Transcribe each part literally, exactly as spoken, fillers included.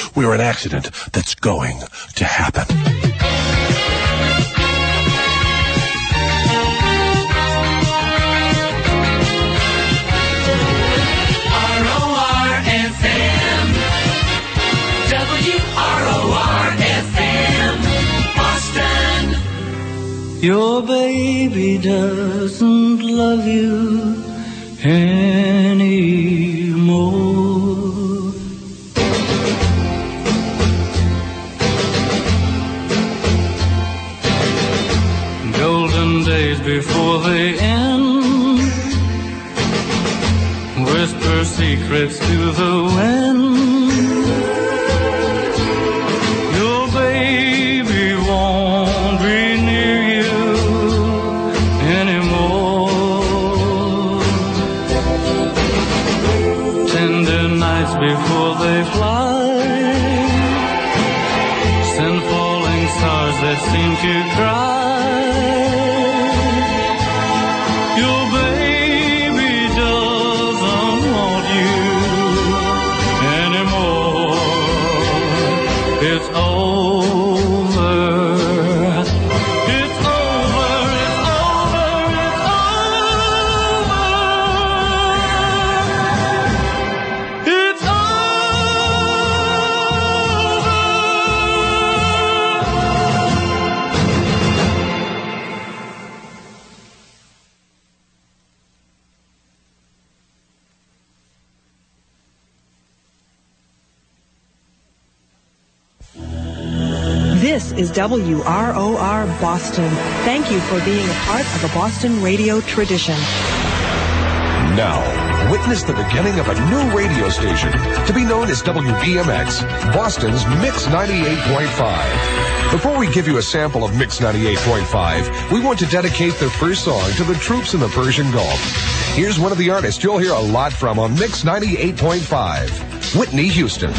We're an accident that's going to happen. R O R F M. W R O R F M. Boston. Your baby doesn't love you anymore. Golden days before they end, whisper secrets to the wind. Your baby won't be near you anymore. Tender nights before they fly, send falling stars that seem to cry. Your baby doesn't want you anymore. It's over. It's over. It's over. It's over. It's This is W R O R Boston. Thank you for being a part of the Boston radio tradition. Now, witness the beginning of a new radio station to be known as W B M X, Boston's Mix ninety-eight point five. Before we give you a sample of Mix ninety-eight point five, we want to dedicate the first song to the troops in the Persian Gulf. Here's one of the artists you'll hear a lot from on Mix ninety-eight point five, Whitney Houston.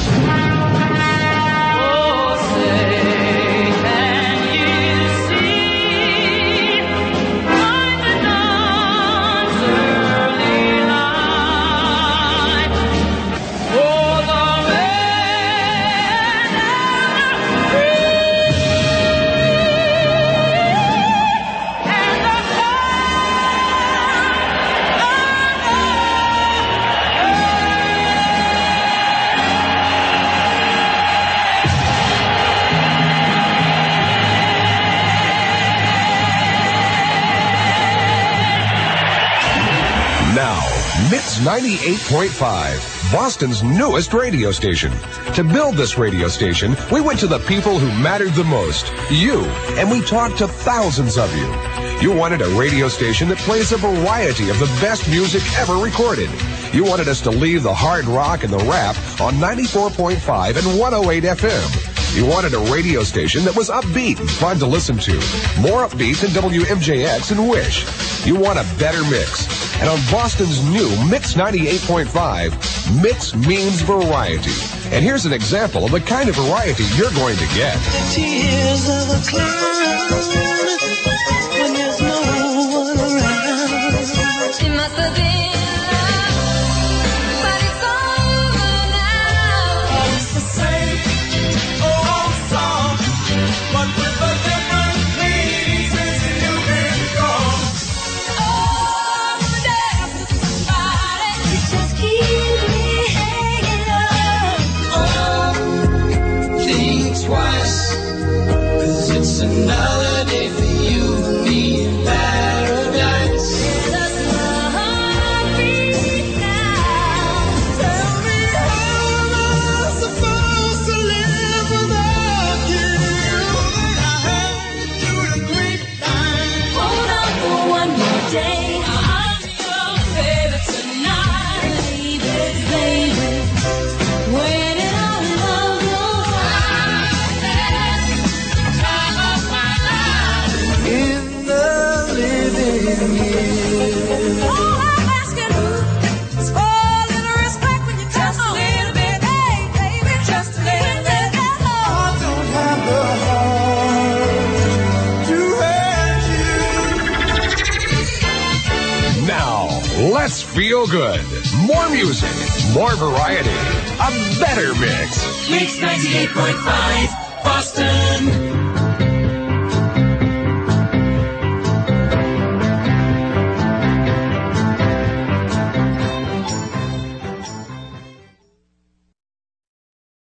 Mix ninety-eight point five, Boston's newest radio station. To build this radio station, we went to the people who mattered the most, you, and we talked to thousands of you. You wanted a radio station that plays a variety of the best music ever recorded. You wanted us to leave the hard rock and the rap on ninety-four point five and one oh eight F M. You wanted a radio station that was upbeat and fun to listen to. More upbeat than W M J X and Wish. You want a better mix. And on Boston's new Mix ninety-eight point five, mix means variety. And here's an example of the kind of variety you're going to get. Tears of a clown when there's no one around. It must have been love, but it's over now. It's the same old song, but with a different meaning since you've been gone. Oh, there's somebody who just keeps me hanging on. Think twice, 'cause it's another day for you and me in paradise. There's a heartbeat now. Tell me how am I supposed to live without you? I heard you the grapevine. Hold on for one more day. I'm your baby tonight, baby, baby. When it all goes Time of my life. in the living year. Oh, I'm asking who is for a little respect when you just a little bit, hey, baby, just a little bit. I don't have the heart to hurt you. Now, let's feel good. More music, more variety. a better mix. Mix ninety-eight point five, Boston.